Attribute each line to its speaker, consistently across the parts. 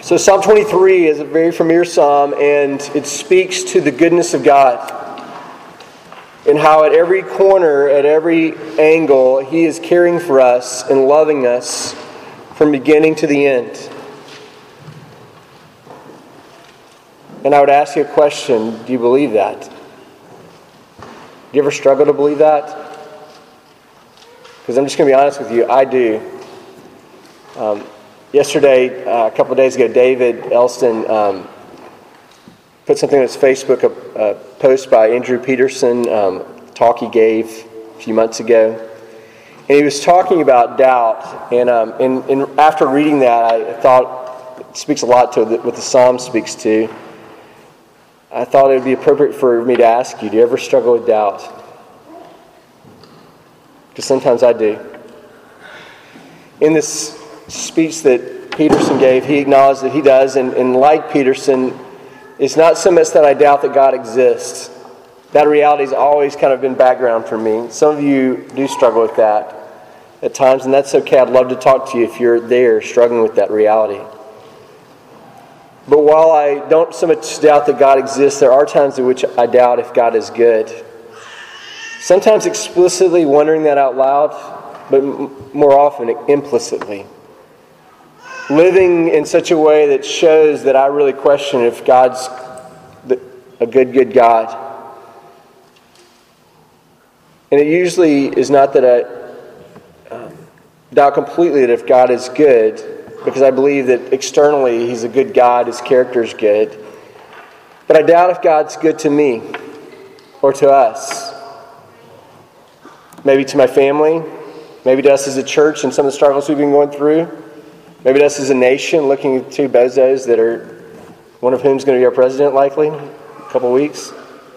Speaker 1: So Psalm 23 is a very familiar psalm, and it speaks to the goodness of God and how at every corner, at every angle, He is caring for us and loving us from beginning to the end. And I would ask you a question: do you believe that? Do you ever struggle to believe that? Because I'm just going to be honest with you, I do. Yesterday, a couple of days ago, David Elston put something on his Facebook, a post by Andrew Peterson, talk he gave a few months ago. And he was talking about doubt. And after reading that, I thought it speaks a lot to what the Psalm speaks to. I thought it would be appropriate for me to ask you, do you ever struggle with doubt? Because sometimes I do. In this speech that Peterson gave, he acknowledged that he does, and like Peterson, it's not so much that I doubt that God exists. That reality has always kind of been background for me. Some of you do struggle with that at times, and that's okay. I'd love to talk to you if you're there struggling with that reality. But while I don't so much doubt that God exists, there are times in which I doubt if God is good. Sometimes explicitly wondering that out loud, but more often implicitly. Living in such a way that shows that I really question if God's a good God. And it usually is not that I doubt completely that if God is good, because I believe that externally He's a good God, His character is good. But I doubt if God's good to me or to us. Maybe to my family, maybe to us as a church and some of the struggles we've been going through. Maybe to us as a nation, looking at two bozos that are, one of whom is going to be our president likely in a couple of weeks.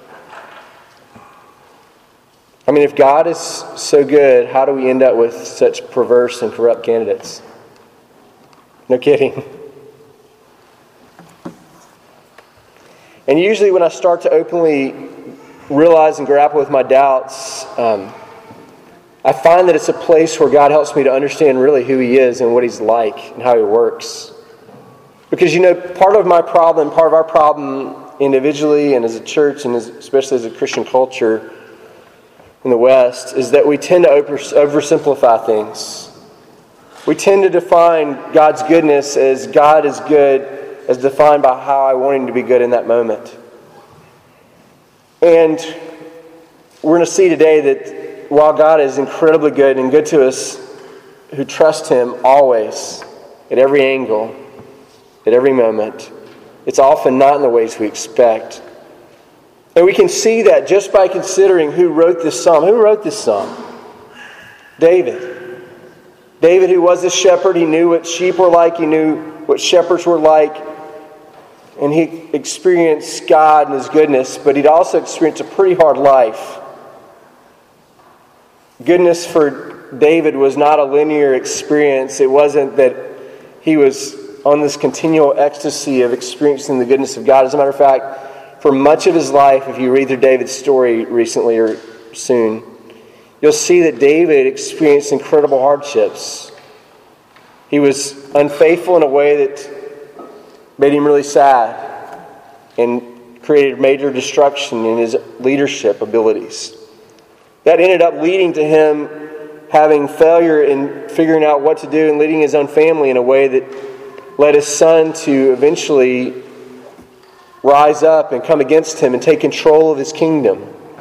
Speaker 1: I mean, if God is so good, how do we end up with such perverse and corrupt candidates? No kidding. And usually when I start to openly realize and grapple with my doubts, I find that it's a place where God helps me to understand really who He is and what He's like and how He works. Because, part of my problem, part of our problem individually and as a church and especially as a Christian culture in the West is that we tend to oversimplify things. We tend to define God's goodness as God is good as defined by how I want Him to be good in that moment. And we're going to see today that while God is incredibly good and good to us who trust Him always, at every angle, at every moment, it's often not in the ways we expect. And we can see that just by considering who wrote this psalm. Who wrote this psalm? David. David, who was a shepherd, he knew what sheep were like, he knew what shepherds were like, and he experienced God and His goodness, but he'd also experienced a pretty hard life. Goodness for David was not a linear experience. It wasn't that he was on this continual ecstasy of experiencing the goodness of God. As a matter of fact, for much of his life, if you read through David's story recently or soon, you'll see that David experienced incredible hardships. He was unfaithful in a way that made him really sad and created major destruction in his leadership abilities. That ended up leading to him having failure in figuring out what to do and leading his own family in a way that led his son to eventually rise up and come against him and take control of his kingdom.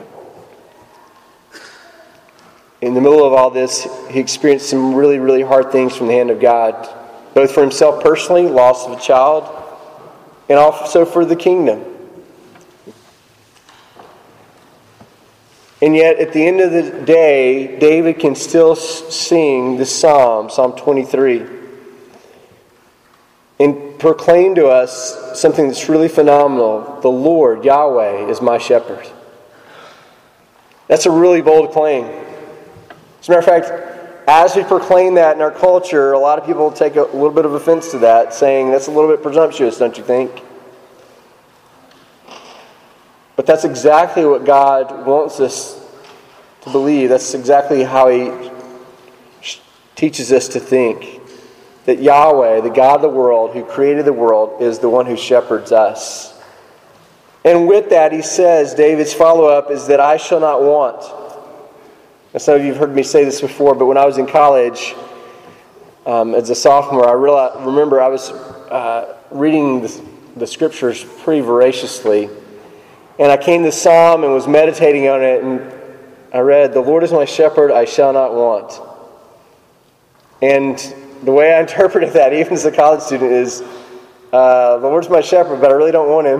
Speaker 1: In the middle of all this, he experienced some really, really hard things from the hand of God, both for himself personally, loss of a child, and also for the kingdom. And yet, at the end of the day, David can still sing this psalm, Psalm 23, and proclaim to us something that's really phenomenal. The Lord, Yahweh, is my shepherd. That's a really bold claim. As a matter of fact, as we proclaim that in our culture, a lot of people take a little bit of offense to that, saying that's a little bit presumptuous, don't you think? But that's exactly what God wants us to believe. That's exactly how He teaches us to think. that Yahweh, the God of the world, who created the world, is the one who shepherds us. And with that, he says, David's follow-up is that I shall not want. Now, some of you have heard me say this before, but when I was in college, as a sophomore, I remember I was reading the scriptures pretty voraciously. And I came to Psalm and was meditating on it, and I read, "The Lord is my shepherd, I shall not want." And the way I interpreted that, even as a college student, is, the Lord's my shepherd, but I really don't want him.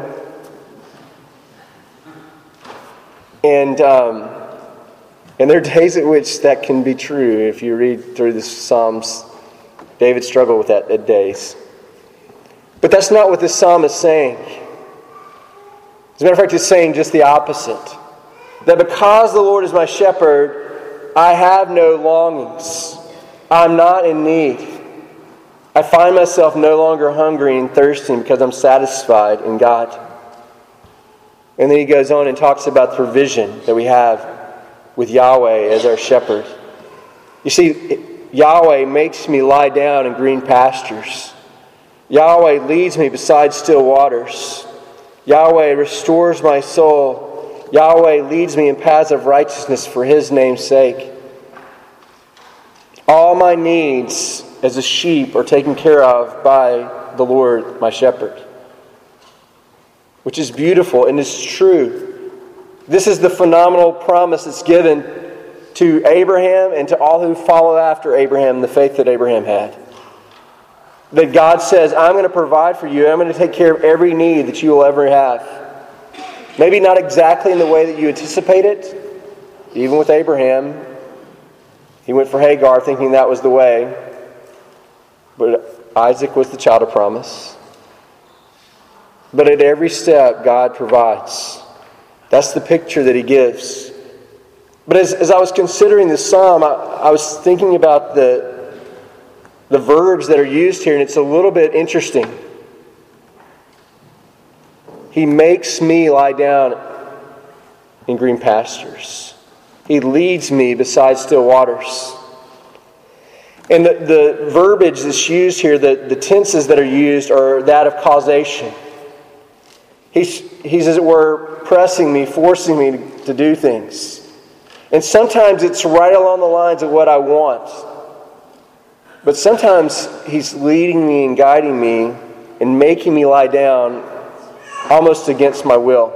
Speaker 1: And there are days at which that can be true. If you read through the Psalms, David struggled with that at days. But that's not what this psalm is saying. As a matter of fact, it's saying just the opposite. That because the Lord is my shepherd, I have no longings. I'm not in need. I find myself no longer hungry and thirsting because I'm satisfied in God. And then he goes on and talks about the provision that we have with Yahweh as our shepherd. You see, Yahweh makes me lie down in green pastures. Yahweh leads me beside still waters. Yahweh restores my soul. Yahweh leads me in paths of righteousness for His name's sake. All my needs as a sheep are taken care of by the Lord, my shepherd. Which is beautiful and is true. This is the phenomenal promise that's given to Abraham and to all who follow after Abraham, the faith that Abraham had. That God says, I'm going to provide for you. I'm going to take care of every need that you will ever have. Maybe not exactly in the way that you anticipate it. Even with Abraham, he went for Hagar thinking that was the way. But Isaac was the child of promise. But at every step, God provides. That's the picture that He gives. But as I was considering this psalm, I was thinking about the verbs that are used here, and it's a little bit interesting. He makes me lie down in green pastures. He leads me beside still waters. And the verbiage that's used here, the tenses that are used, are that of causation. He's, as it were, pressing me, forcing me to do things. And sometimes it's right along the lines of what I want. But sometimes He's leading me and guiding me and making me lie down almost against my will.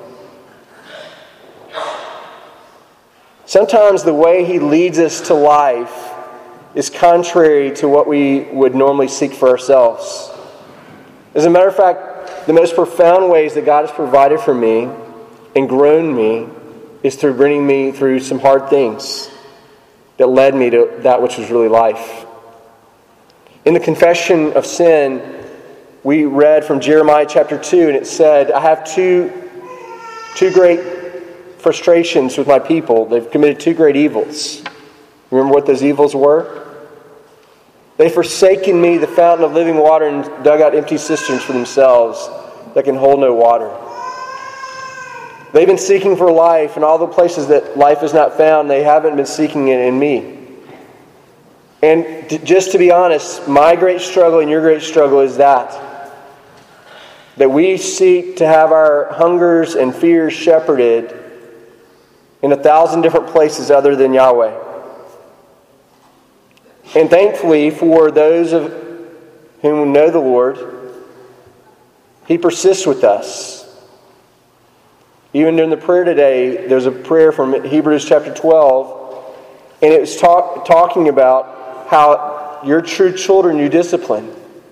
Speaker 1: Sometimes the way He leads us to life is contrary to what we would normally seek for ourselves. As a matter of fact, the most profound ways that God has provided for me and grown me is through bringing me through some hard things that led me to that which was really life. In the confession of sin, we read from Jeremiah chapter 2, and it said, I have two great frustrations with my people. They've committed two great evils. Remember what those evils were? They've forsaken me, the fountain of living water, and dug out empty cisterns for themselves that can hold no water. They've been seeking for life, and all the places that life is not found, they haven't been seeking it in me. And just to be honest, my great struggle and your great struggle is that we seek to have our hungers and fears shepherded in 1,000 different places other than Yahweh. And thankfully, for those of whom know the Lord, He persists with us. Even during the prayer today, there's a prayer from Hebrews chapter 12, and it was talking about how your true children you discipline.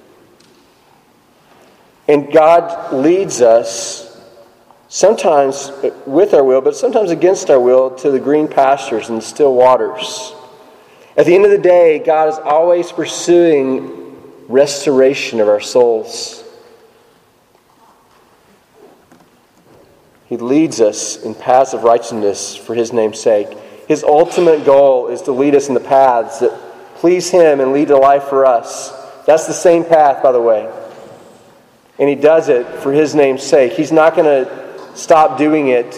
Speaker 1: And God leads us, sometimes with our will, but sometimes against our will, to the green pastures and still waters. At the end of the day, God is always pursuing restoration of our souls. He leads us in paths of righteousness for His name's sake. His ultimate goal is to lead us in the paths that please Him and lead to life for us. That's the same path, by the way. And He does it for His name's sake. He's not going to stop doing it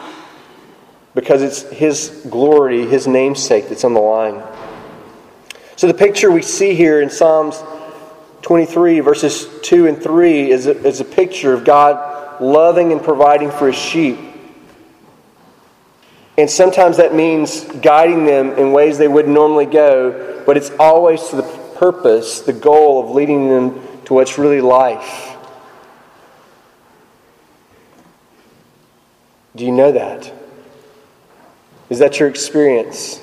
Speaker 1: because it's His glory, His name's sake that's on the line. So the picture we see here in Psalms 23, verses 2 and 3, is a picture of God loving and providing for His sheep. And sometimes that means guiding them in ways they wouldn't normally go, but it's always to the purpose, the goal of leading them to what's really life. Do you know that? Is that your experience?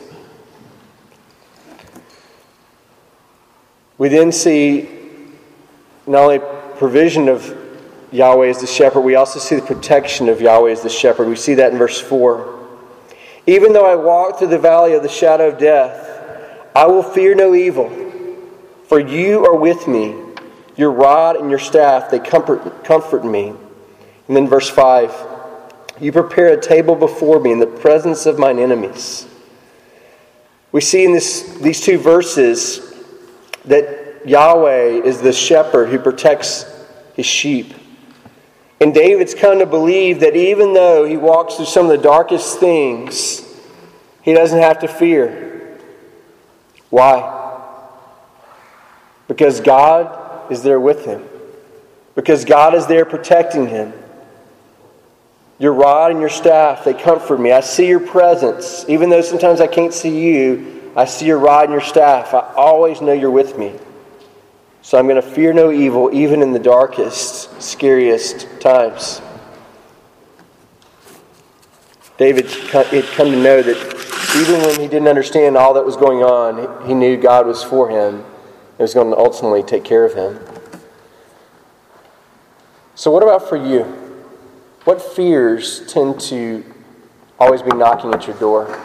Speaker 1: We then see not only provision of Yahweh as the shepherd, we also see the protection of Yahweh as the shepherd. We see that in verse 4. Even though I walk through the valley of the shadow of death, I will fear no evil, for you are with me. Your rod and your staff, they comfort me. And then verse 5, you prepare a table before me in the presence of mine enemies. We see in these two verses that Yahweh is the shepherd who protects His sheep. And David's come to believe that even though he walks through some of the darkest things, he doesn't have to fear. Why? Because God is there with him. Because God is there protecting him. Your rod and your staff, they comfort me. I see your presence. Even though sometimes I can't see you, I see your rod and your staff. I always know you're with me. So I'm going to fear no evil, even in the darkest, scariest times. David had come to know that even when he didn't understand all that was going on, he knew God was for him and was going to ultimately take care of him. So what about for you? What fears tend to always be knocking at your door?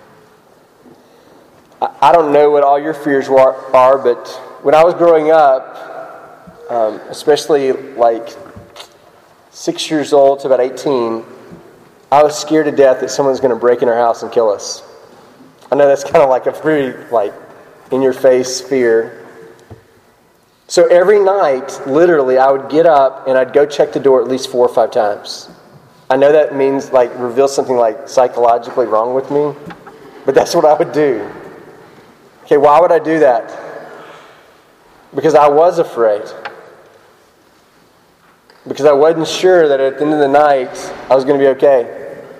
Speaker 1: I don't know what all your fears are, but when I was growing up, especially like 6 years old to about 18, I was scared to death that someone was going to break in our house and kill us. I know that's kind of like a pretty in-your-face fear. So every night, literally, I would get up and I'd go check the door at least 4 or 5 times. I know that means reveal something psychologically wrong with me, but that's what I would do. Okay, why would I do that? Because I was afraid. Because I wasn't sure that at the end of the night I was going to be okay.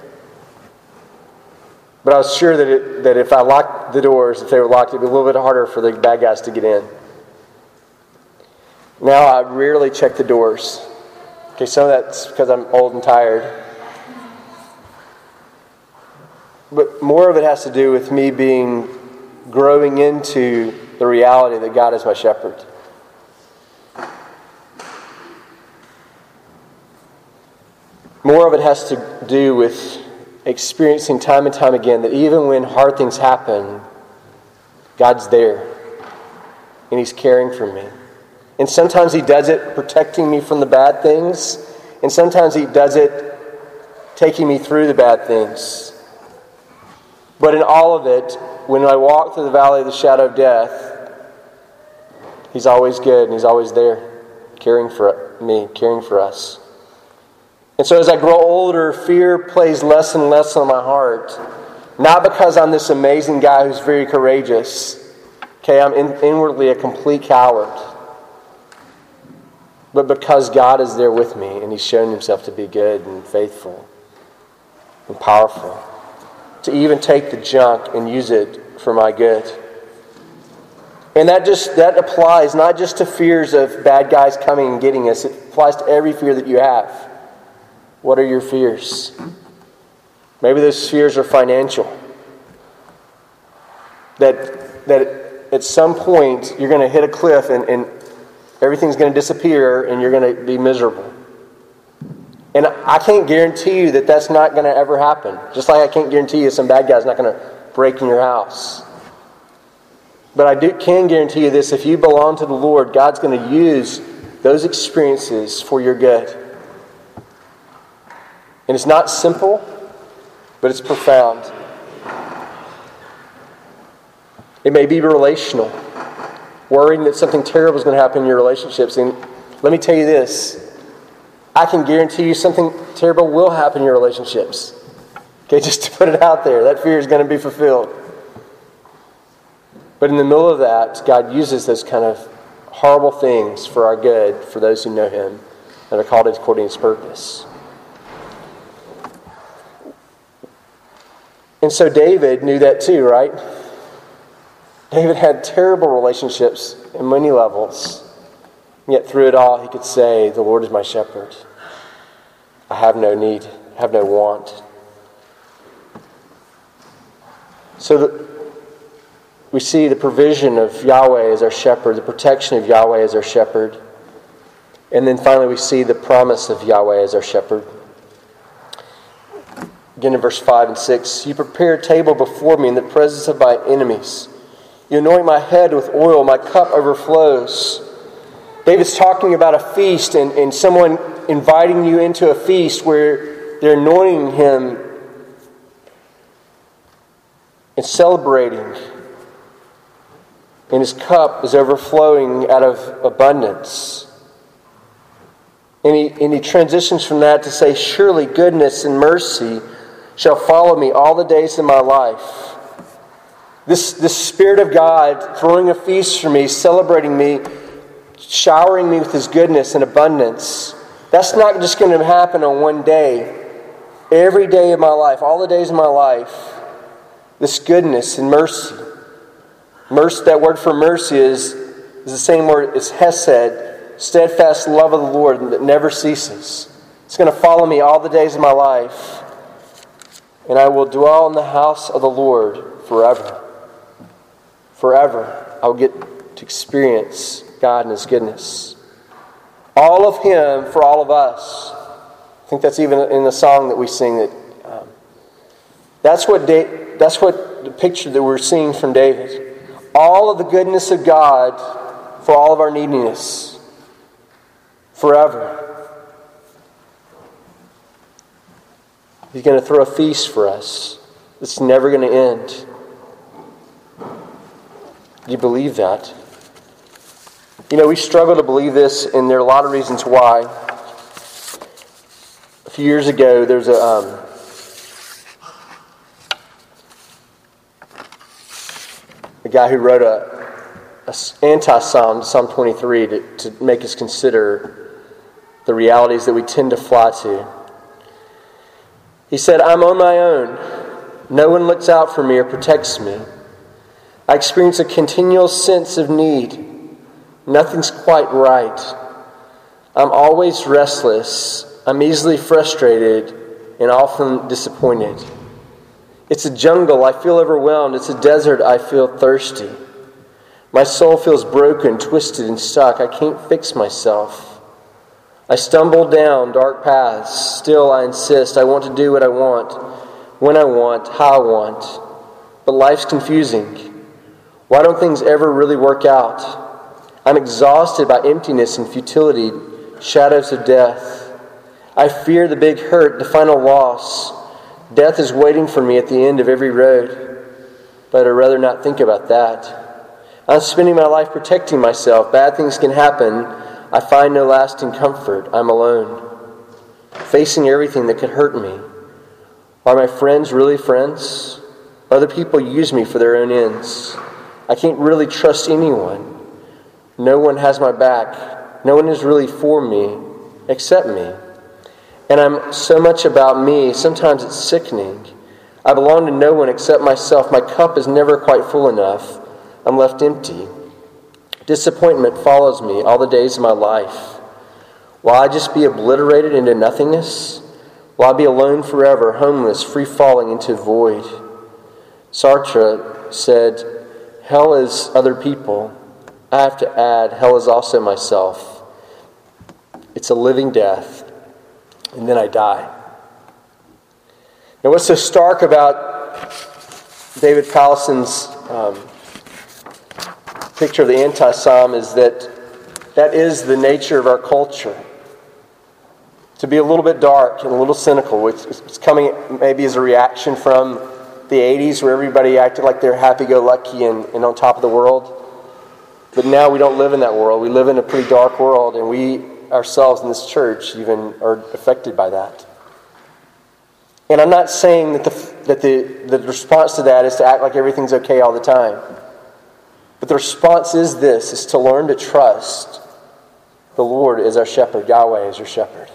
Speaker 1: But I was sure that if I locked the doors, if they were locked, it would be a little bit harder for the bad guys to get in. Now I rarely check the doors. Okay, some of that's because I'm old and tired. But more of it has to do with me growing into the reality that God is my shepherd. More of it has to do with experiencing time and time again that even when hard things happen, God's there and He's caring for me. And sometimes He does it protecting me from the bad things, and sometimes He does it taking me through the bad things. But in all of it, when I walk through the valley of the shadow of death, He's always good and He's always there, caring for me, caring for us. And so as I grow older, fear plays less and less on my heart. Not because I'm this amazing guy who's very courageous. Okay, I'm inwardly a complete coward. But because God is there with me and He's shown Himself to be good and faithful and powerful. To even take the junk and use it for my good. And that applies not just to fears of bad guys coming and getting us. It applies to every fear that you have. What are your fears? Maybe those fears are financial. That at some point you're going to hit a cliff and everything's going to disappear and you're going to be miserable. And I can't guarantee you that that's not going to ever happen. Just like I can't guarantee you some bad guy's not going to break in your house. But I can guarantee you this: if you belong to the Lord, God's going to use those experiences for your good. And it's not simple, but it's profound. It may be relational. Worrying that something terrible is going to happen in your relationships. And let me tell you this. I can guarantee you something terrible will happen in your relationships. Okay, just to put it out there. That fear is going to be fulfilled. But in the middle of that, God uses those kind of horrible things for our good, for those who know Him, that are called according to His purpose. And so David knew that too, right? David had terrible relationships in many levels. Yet through it all, he could say, "The Lord is my shepherd. I have no need, have no want." So we see the provision of Yahweh as our shepherd, the protection of Yahweh as our shepherd. And then finally we see the promise of Yahweh as our shepherd. Again in verse 5 and 6, "You prepare a table before me in the presence of my enemies. You anoint my head with oil, my cup overflows." David's talking about a feast and someone inviting you into a feast where they're anointing him and celebrating. And his cup is overflowing out of abundance. And he transitions from that to say, "Surely goodness and mercy shall follow me all the days of my life." This Spirit of God throwing a feast for me, celebrating me, showering me with His goodness and abundance. That's not just going to happen on one day. Every day of my life, all the days of my life, this goodness and mercy. Mercy, that word for mercy is the same word as hesed, steadfast love of the Lord that never ceases. It's going to follow me all the days of my life. And I will dwell in the house of the Lord forever. Forever. I will get to experience God and His goodness. All of Him for all of us. I think that's even in the song that we sing. That's what the picture that we're seeing from David. All of the goodness of God for all of our neediness. Forever. He's going to throw a feast for us. It's never going to end. Do you believe that? You know, we struggle to believe this, and there are a lot of reasons why. A few years ago, there's a guy who wrote an anti-psalm, Psalm 23, to make us consider the realities that we tend to fly to. He said, "I'm on my own. No one looks out for me or protects me. I experience a continual sense of need. Nothing's quite right. I'm always restless. I'm easily frustrated and often disappointed. It's a jungle. I feel overwhelmed. It's a desert. I feel thirsty. My soul feels broken, twisted, and stuck. I can't fix myself. I stumble down dark paths. Still, I insist. I want to do what I want, when I want, how I want. But life's confusing. Why don't things ever really work out? I'm exhausted by emptiness and futility, shadows of death. I fear the big hurt, the final loss. Death is waiting for me at the end of every road. But I'd rather not think about that. I'm spending my life protecting myself. Bad things can happen. I find no lasting comfort. I'm alone, facing everything that could hurt me. Are my friends really friends? Other people use me for their own ends. I can't really trust anyone. No one has my back. No one is really for me except me. And I'm so much about me, sometimes it's sickening. I belong to no one except myself. My cup is never quite full enough. I'm left empty. Disappointment follows me all the days of my life. Will I just be obliterated into nothingness? Will I be alone forever, homeless, free falling into void? Sartre said, "Hell is other people." I have to add, hell is also myself. It's a living death, and then I die. Now, what's so stark about David Powlison's picture of the anti-psalm is that is the nature of our culture. To be a little bit dark and a little cynical, which is coming maybe as a reaction from the 80s where everybody acted like they're happy-go-lucky and on top of the world. But now we don't live in that world. We live in a pretty dark world, and we ourselves in this church even are affected by that. And I'm not saying that the response to that is to act like everything's okay all the time. But the response is this, is to learn to trust the Lord as our shepherd, Yahweh as your shepherd.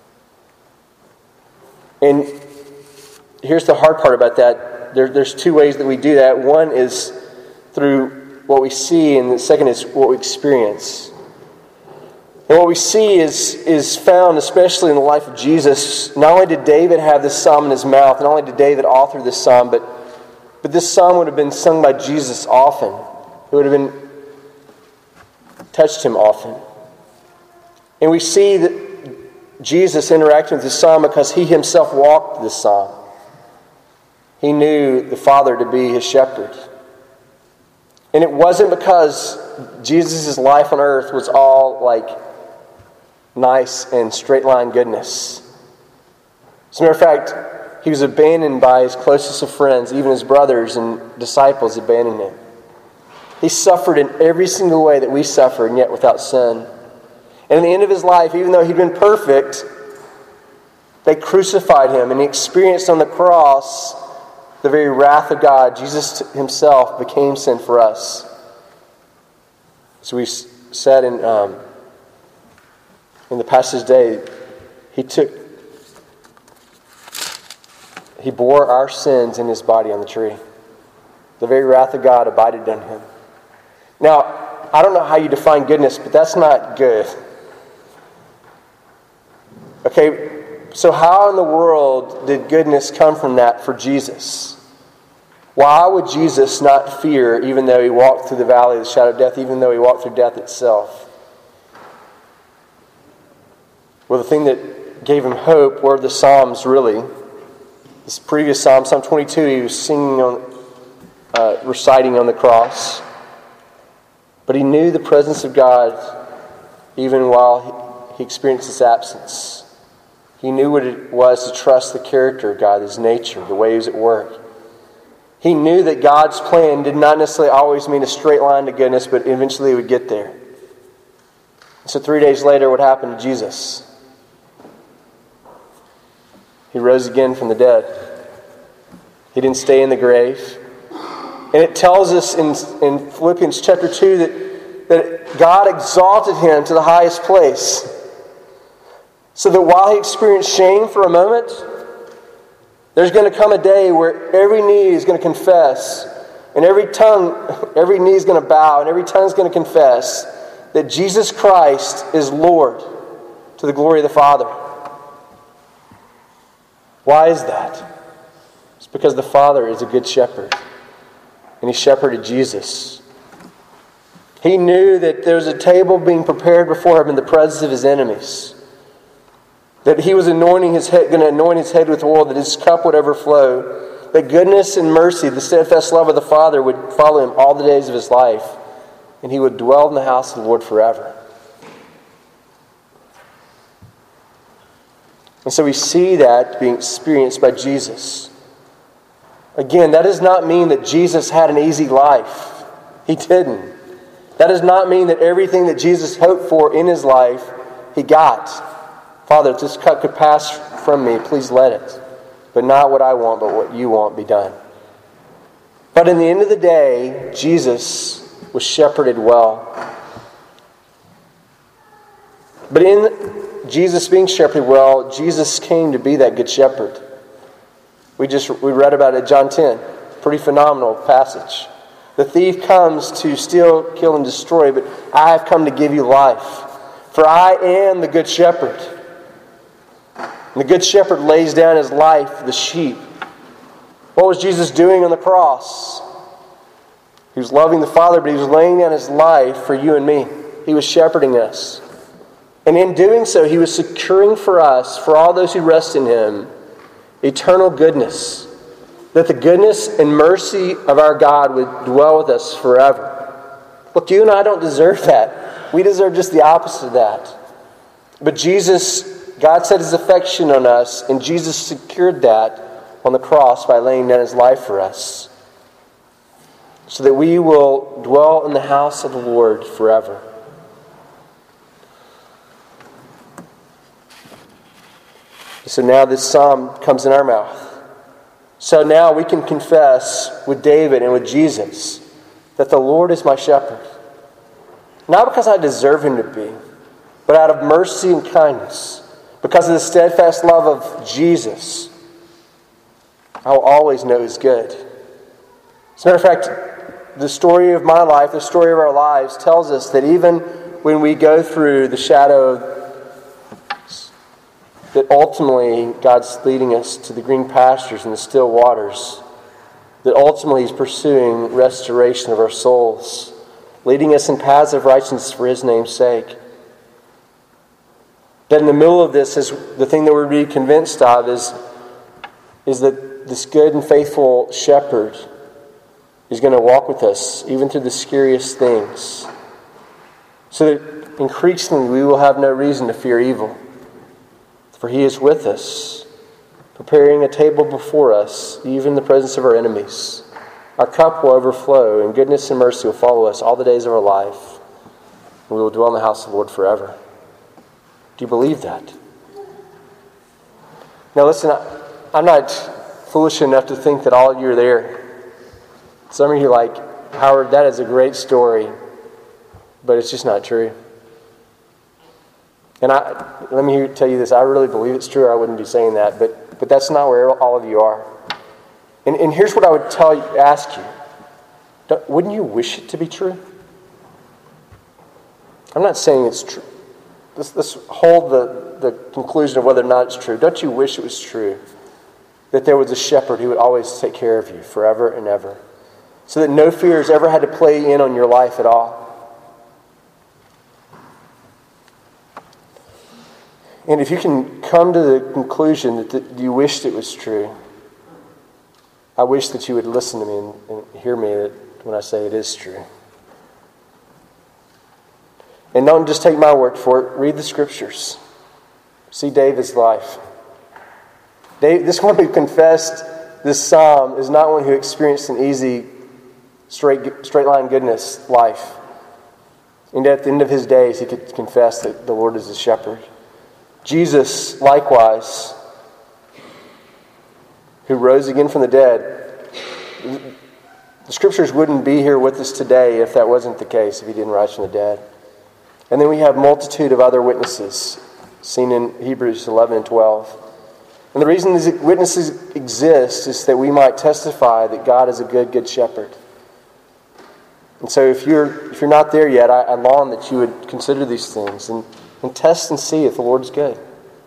Speaker 1: And here's the hard part about that. There's two ways that we do that. One is through what we see, and the second is what we experience. And what we see is found especially in the life of Jesus. Not only did David have this psalm in his mouth, not only did David author this psalm, but this psalm would have been sung by Jesus often. It would have touched him often. And we see that Jesus interacting with this psalm because he himself walked this psalm. He knew the Father to be his shepherd. And it wasn't because Jesus' life on earth was all like nice and straight line goodness. As a matter of fact, he was abandoned by his closest of friends, even his brothers and disciples abandoned him. He suffered in every single way that we suffer, and yet without sin. And at the end of his life, even though he'd been perfect, they crucified him, and he experienced on the cross the very wrath of God. Jesus himself became sin for us. So we said in the passage today, he bore our sins in his body on the tree. The very wrath of God abided on him. Now, I don't know how you define goodness, but that's not good. Okay, so how in the world did goodness come from that for Jesus? Why would Jesus not fear even though he walked through the valley of the shadow of death, even though he walked through death itself? Well, the thing that gave him hope were the Psalms, really. This previous Psalm, Psalm 22, he was singing reciting on the cross. But he knew the presence of God even while he experienced his absence. He knew what it was to trust the character of God, his nature, the way he was at work. He knew that God's plan did not necessarily always mean a straight line to goodness, but eventually he would get there. So 3 days later, what happened to Jesus? He rose again from the dead. He didn't stay in the grave. And it tells us in Philippians chapter 2 that God exalted him to the highest place. So that while he experienced shame for a moment, there's going to come a day where every knee is going to confess, and every knee is going to bow, and every tongue is going to confess that Jesus Christ is Lord to the glory of the Father. Why is that? It's because the Father is a good shepherd. And he shepherded Jesus. He knew that there was a table being prepared before him in the presence of his enemies. That he was going to anoint his head with oil, that his cup would overflow. That goodness and mercy, the steadfast love of the Father, would follow him all the days of his life. And he would dwell in the house of the Lord forever. And so we see that being experienced by Jesus. Again, that does not mean that Jesus had an easy life. He didn't. That does not mean that everything that Jesus hoped for in his life, he got. Father, if this cup could pass from me, please let it. But not what I want, but what you want be done. But in the end of the day, Jesus was shepherded well. But in Jesus being shepherded well, Jesus came to be that good shepherd. We read about it at John 10. Pretty phenomenal passage. The thief comes to steal, kill, and destroy, but I have come to give you life. For I am the good shepherd. And the good shepherd lays down his life for the sheep. What was Jesus doing on the cross? He was loving the Father, but he was laying down his life for you and me. He was shepherding us. And in doing so, he was securing for us, for all those who rest in him, eternal goodness. That the goodness and mercy of our God would dwell with us forever. Look, you and I don't deserve that. We deserve just the opposite of that. But God set his affection on us, and Jesus secured that on the cross by laying down his life for us. So that we will dwell in the house of the Lord forever. So now this psalm comes in our mouth. So now we can confess with David and with Jesus that the Lord is my shepherd. Not because I deserve him to be, but out of mercy and kindness, because of the steadfast love of Jesus, I will always know he's good. As a matter of fact, the story of my life, the story of our lives, tells us that even when we go through the shadow, that ultimately God's leading us to the green pastures and the still waters, that ultimately he's pursuing restoration of our souls, leading us in paths of righteousness for his name's sake. That in the middle of this, is the thing that we're really convinced of is that this good and faithful shepherd is going to walk with us even through the scariest things, so that increasingly we will have no reason to fear evil. For he is with us, preparing a table before us, even in the presence of our enemies. Our cup will overflow, and goodness and mercy will follow us all the days of our life. And we will dwell in the house of the Lord forever. Do you believe that? Now listen, I'm not foolish enough to think that all of you are there. Some of you are like, Howard, that is a great story, but it's just not true. And let me tell you this, I really believe it's true, or I wouldn't be saying that, but that's not where all of you are. And here's what I would ask you. Wouldn't you wish it to be true? I'm not saying it's true. Let's hold the conclusion of whether or not it's true. Don't you wish it was true that there was a shepherd who would always take care of you forever and ever, so that no fears ever had to play in on your life at all? And if you can come to the conclusion that you wished it was true, I wish that you would listen to me and hear me when I say it is true. And don't just take my word for it. Read the Scriptures. See David's life. This one who confessed this psalm is not one who experienced an easy, straight line goodness life. And at the end of his days, he could confess that the Lord is his shepherd. Jesus, likewise, who rose again from the dead. The Scriptures wouldn't be here with us today if that wasn't the case, if he didn't rise from the dead. And then we have a multitude of other witnesses seen in Hebrews 11 and 12. And the reason these witnesses exist is that we might testify that God is a good shepherd. And so if you're not there yet, I long that you would consider these things and test and see if the Lord's good.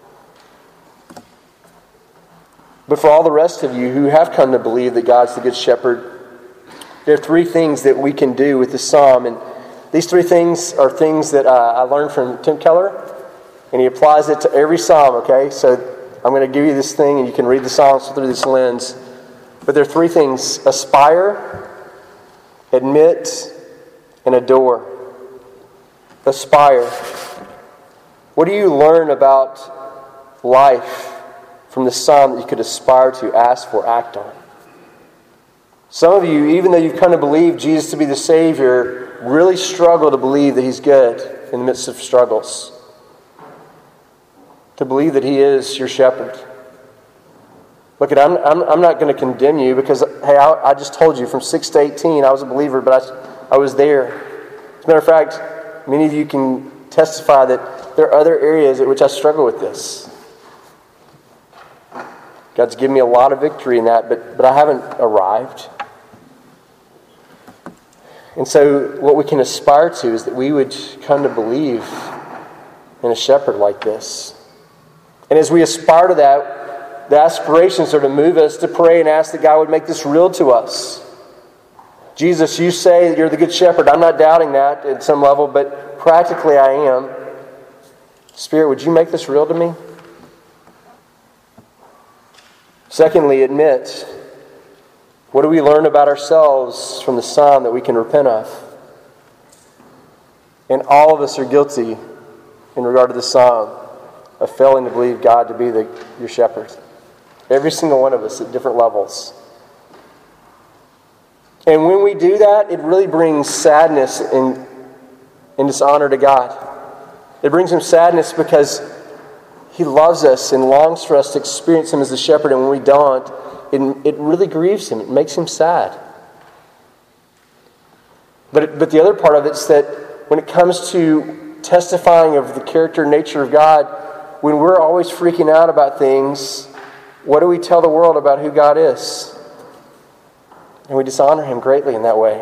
Speaker 1: But for all the rest of you who have come to believe that God's the good shepherd, there are three things that we can do with the psalm. And these three things are things that I learned from Tim Keller, and he applies it to every psalm, okay? So I'm going to give you this thing, and you can read the psalms through this lens. But there are three things: aspire, admit, and adore. Aspire. What do you learn about life from the psalm that you could aspire to, ask for, act on? Some of you, even though you've come to believe Jesus to be the Savior, really struggle to believe that He's good in the midst of struggles. To believe that He is your shepherd. Look, I'm not going to condemn you because, hey, I just told you from 6 to 18 I was a believer, but I was there. As a matter of fact, many of you can testify that there are other areas at which I struggle with this. God's given me a lot of victory in that, but I haven't arrived. And so what we can aspire to is that we would come to believe in a shepherd like this. And as we aspire to that, the aspirations are to move us to pray and ask that God would make this real to us. Jesus, you say that you're the good shepherd. I'm not doubting that at some level, but practically I am. Spirit, would you make this real to me? Secondly, admit. What do we learn about ourselves from the psalm that we can repent of? And all of us are guilty in regard to the psalm of failing to believe God to be your shepherd. Every single one of us at different levels. And when we do that, it really brings sadness and dishonor to God. It brings Him sadness because He loves us and longs for us to experience Him as the shepherd, and when we don't, it really grieves Him. It makes Him sad. But the other part of it is that when it comes to testifying of the character and nature of God, when we're always freaking out about things, what do we tell the world about who God is? And we dishonor Him greatly in that way.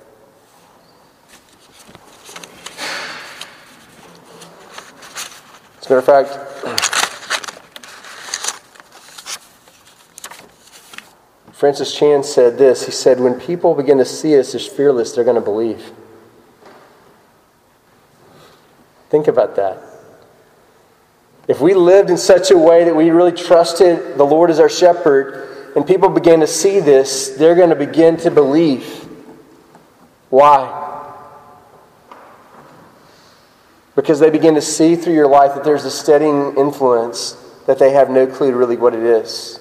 Speaker 1: As a matter of fact, Francis Chan said this. He said, when people begin to see us as fearless, they're going to believe. Think about that. If we lived in such a way that we really trusted the Lord as our shepherd, and people began to see this, they're going to begin to believe. Why? Because they begin to see through your life that there's a steadying influence that they have no clue really what it is.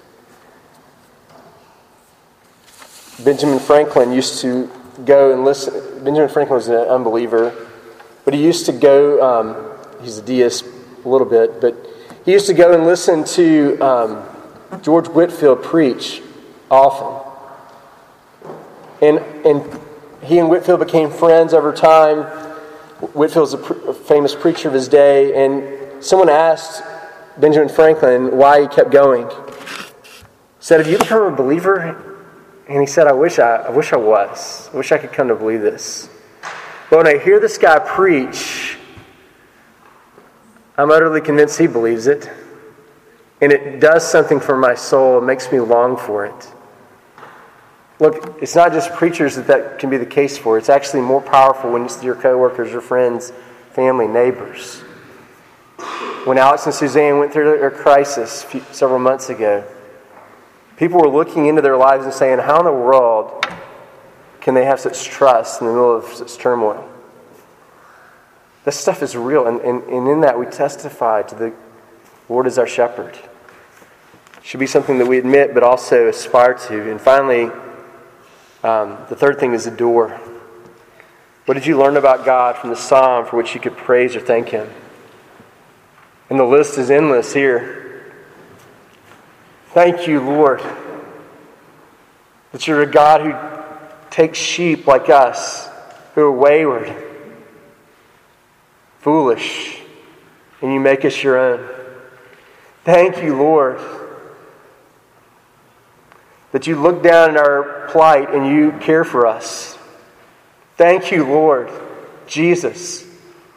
Speaker 1: Benjamin Franklin used to go and listen. Benjamin Franklin was an unbeliever, but he used to go, he's a deist a little bit, but he used to go and listen to George Whitefield preach often. And he and Whitefield became friends over time. Whitefield's a famous preacher of his day, and someone asked Benjamin Franklin why he kept going. He said, have you become a believer? And he said, I wish I was. I wish I could come to believe this. But when I hear this guy preach, I'm utterly convinced he believes it. And it does something for my soul. It makes me long for it. Look, it's not just preachers that can be the case for. It's actually more powerful when it's your coworkers, your friends, family, neighbors. When Alex and Suzanne went through their crisis several months ago, people were looking into their lives and saying, how in the world can they have such trust in the middle of such turmoil? This stuff is real, and in that we testify to the Lord as our shepherd. It should be something that we admit but also aspire to. And finally, the third thing is the door. What did you learn about God from the psalm for which you could praise or thank Him? And the list is endless here. Thank you, Lord, that you're a God who takes sheep like us, who are wayward, foolish, and you make us your own. Thank you, Lord, that you look down at our plight and you care for us. Thank you, Lord, Jesus,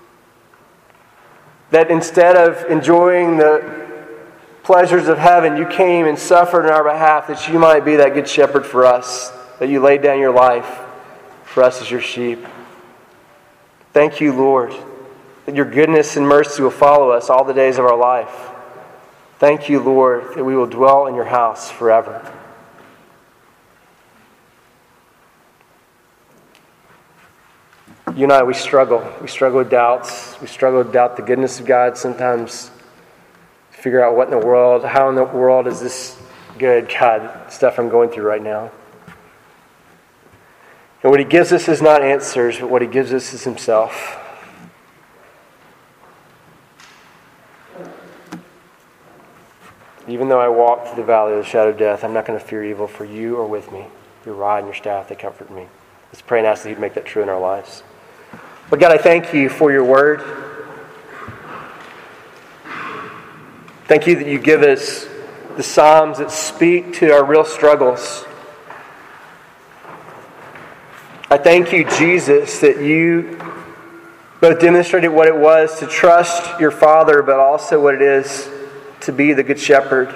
Speaker 1: that instead of enjoying the pleasures of heaven, you came and suffered on our behalf that you might be that good shepherd for us, that you laid down your life for us as your sheep. Thank you, Lord, that your goodness and mercy will follow us all the days of our life. Thank you, Lord, that we will dwell in your house forever. You and I, we struggle. We struggle with doubts. We struggle with doubt the goodness of God sometimes. Figure out what in the world, how in the world is this good, God, stuff I'm going through right now. And what He gives us is not answers, but what He gives us is Himself. Even though I walk through the valley of the shadow of death, I'm not going to fear evil, for you are with me. Your rod and your staff, they comfort me. Let's pray and ask that You'd make that true in our lives. But God, I thank You for Your word. Thank You that You give us the Psalms that speak to our real struggles. I thank You, Jesus, that You both demonstrated what it was to trust Your Father, but also what it is to be the Good Shepherd.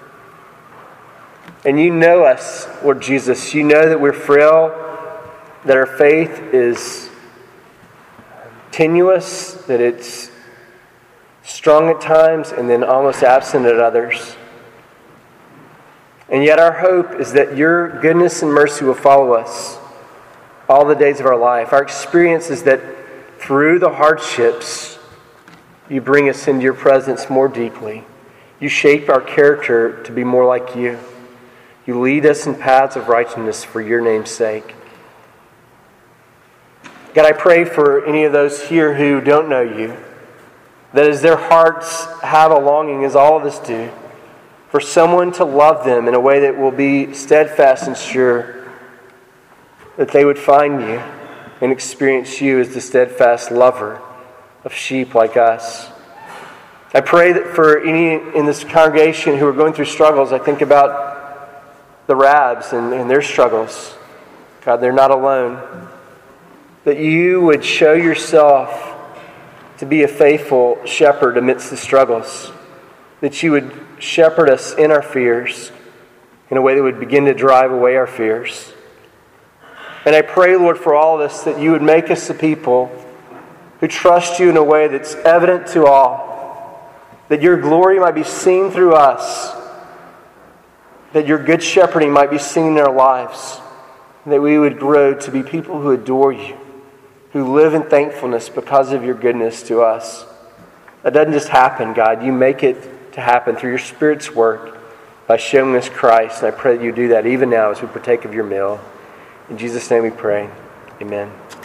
Speaker 1: And You know us, Lord Jesus. You know that we're frail, that our faith is tenuous, that it's strong at times and then almost absent at others. And yet our hope is that Your goodness and mercy will follow us all the days of our life. Our experience is that through the hardships, You bring us into Your presence more deeply. You shape our character to be more like You. You lead us in paths of righteousness for Your name's sake. God, I pray for any of those here who don't know You, that as their hearts have a longing, as all of us do, for someone to love them in a way that will be steadfast and sure, that they would find You. and experience you as the steadfast lover of sheep like us. I pray that for any in this congregation who are going through struggles, I think about the Rabs and their struggles. God, they're not alone. That you would show yourself to be a faithful shepherd amidst the struggles. That you would shepherd us in our fears in a way that would begin to drive away our fears. And I pray, Lord, for all of us, that you would make us the people who trust you in a way that's evident to all. That your glory might be seen through us. That your good shepherding might be seen in our lives. And that we would grow to be people who adore you, who live in thankfulness because of your goodness to us. That doesn't just happen, God. You make it to happen through your Spirit's work by showing us Christ. And I pray that you do that even now as we partake of your meal. In Jesus' name we pray. Amen.